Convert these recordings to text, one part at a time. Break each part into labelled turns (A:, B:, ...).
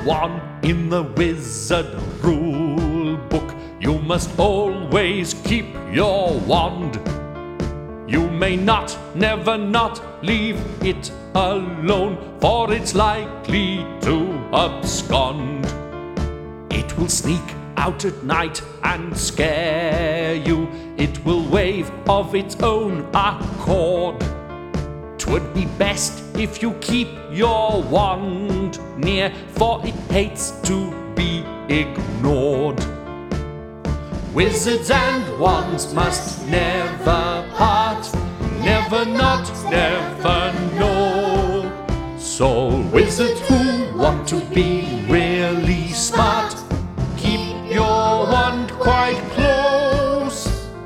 A: one in the wizard rule book. You must always keep your wand. You may not, never not leave it alone, for it's likely to abscond. It will sneak out at night and scare you. It will wave of its own accord. 'Twould be best if you keep your wand near, for it hates to be ignored. Wizards and wands must never part, never not, never know. So wizards who want to be really smart, keep your wand quite close.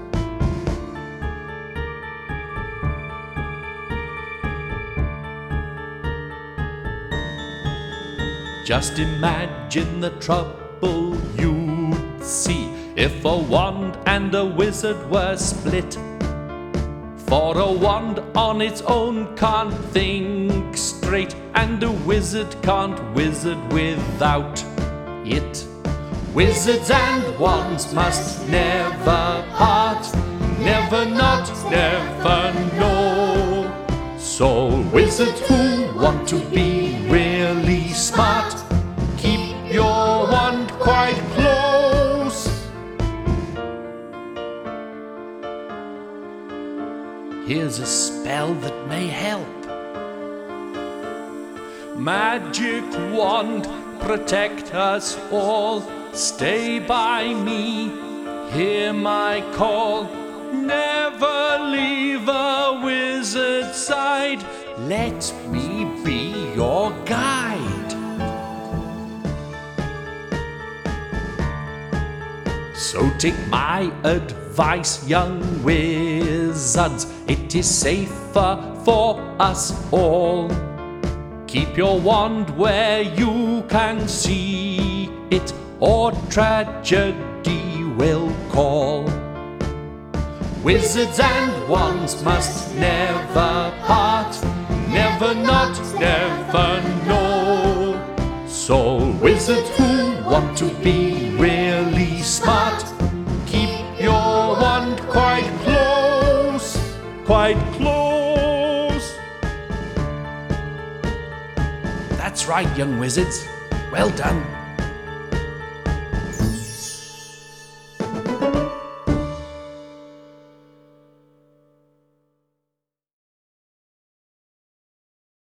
A: Just imagine the trouble you'd see if a wand and a wizard were split. For a wand on its own can't think straight, and a wizard can't wizard without it. Wizards and wands must never part, never not, never know. So wizards who want to be really smart, keep your wand quite close. Here's a spell that may help. Magic wand, protect us all. Stay by me, hear my call. Never leave a wizard's side. Let me be your guide. So take my advice, young wizards. It is safer for us all. Keep your wand where you can see it, or tragedy will call. Wizards and wands must never part, never not, never know. So wizards who want to be really smart, keep your wand quite close, quite close. That's right, young wizards. Well done.